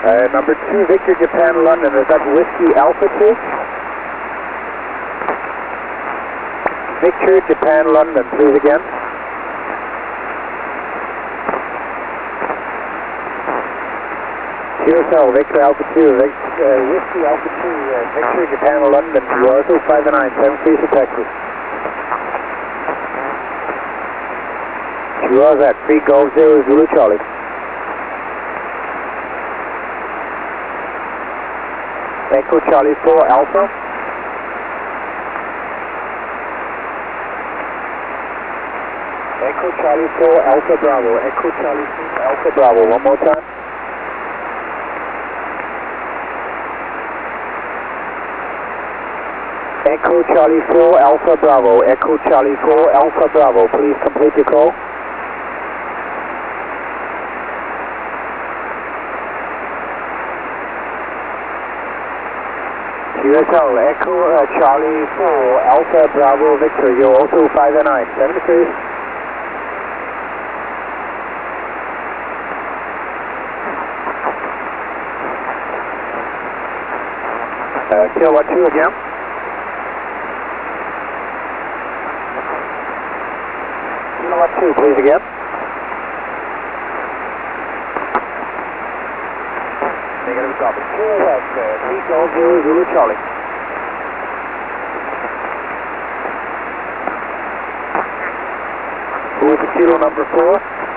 Number 2, Victor, Japan, London. Is that Whiskey Alpha 2? Victor, Japan, London, please again. QSL, Victor Alpha 2, Whiskey Alpha 2, Victor, Japan, London, URSO 509, 73 to Texas. She was at 3 Golf 0 Zulu Charlie. Echo Charlie 4 Alpha. Echo Charlie 4 Alpha Bravo. Echo Charlie 4 Alpha Bravo. One more time. Echo Charlie 4 Alpha Bravo. Echo Charlie 4 Alpha Bravo. Please complete your call. QSL, Echo Charlie 4 Alpha Bravo Victor, you're also 509, 73. Kilowatt 2 again. Kilowatt 2, please again. Negative copy. Kilowatt 3 Golf 0 Zulu Charlie. Who is the kilo number 4?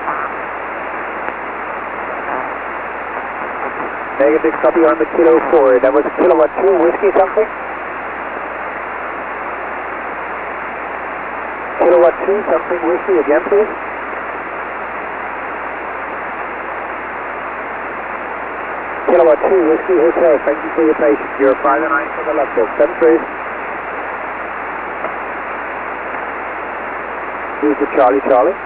Negative copy on the kilo 4. That was a kilowatt 2, whiskey something? Kilowatt 2, something whiskey again, please. Kilowatt 2, Whiskey Hotel, thank you for your patience. You're 509 for the logbook. 73. Here's the Charlie Charlie.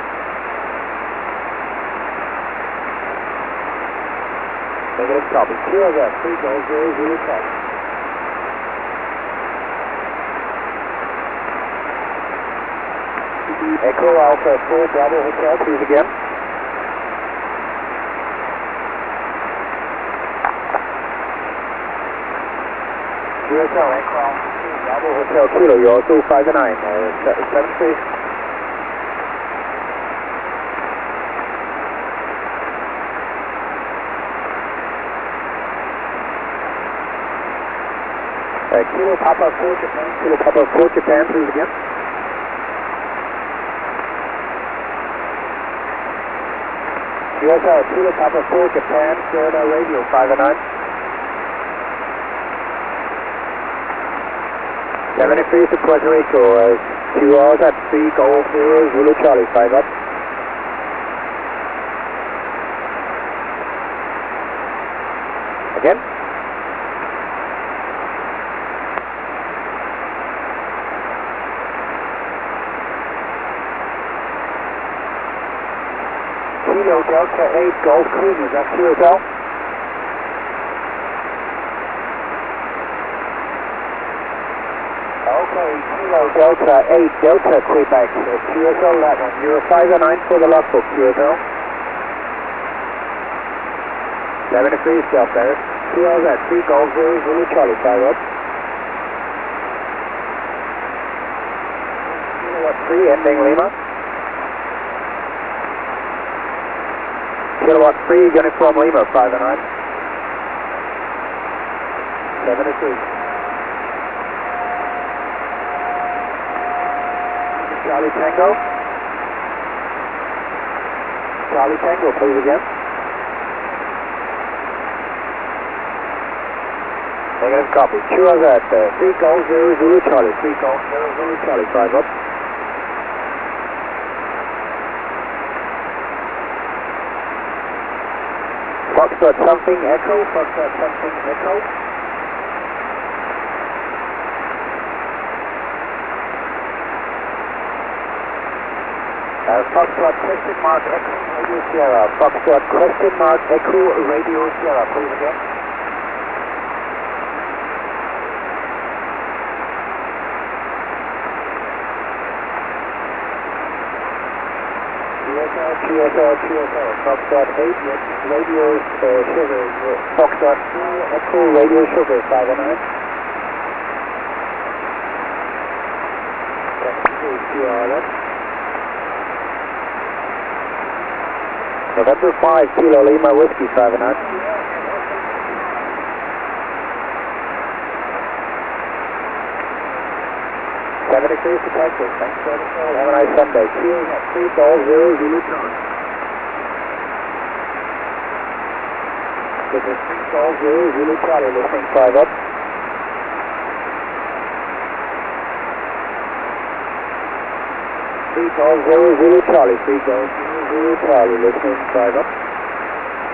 Negative copy. QRZ, 3 Golf 0 Zulu Charlie. Echo Alpha 4 Bravo Hotel, please again. QSL, Echo Alpha 2 Bravo Hotel Kilo, you're also 509, 73. Kilo Papa 4 Japan, Kilo Papa 4 Japan, please again. QSL, Kilo Papa 4 Japan, Florida Radio 509. 73 to Puerto Rico, 2 hours at 3 Golf 0 Zulu Charlie, 5 up. Again. Kilo Delta 8 Golf Queen, is that QSL? Okay, Kilo Delta 8 Delta Quebec, QSL that one. You're 509 for the logbook, QSL. 73 self there. 2 hours at 3 Golf 0 Zulu Charlie, 5 up. Kilowatt 3 ending Lima. Kilowatt 3 Uniform Lima, 509. 73. Charlie Tango. Charlie Tango, please again. Negative copy. Choose at 3 Golf 0 Zulu Charlie. 3 Golf 0 Zulu Charlie, 5 up. Foxtrot something Echo. Foxtrot something Echo. Foxtrot question mark Echo Radio Sierra. Foxtrot question mark Echo Radio Sierra. Please again. QSL, Foxtrot 8, Radio Sugar, Foxtrot 2, Echo Radio Sugar, 509. November 5, Kilo Lima Whiskey, 509. 7 degrees to Texas. Thanks for the call. Have a nice Sunday. Cheers at 3 Golf 0 Zulu Charlie. This is 3 Golf 0 Zulu Charlie, listening 5 up. 3 Golf 0 Zulu Charlie, 3 Golf 0 Zulu Charlie, listening 5 up.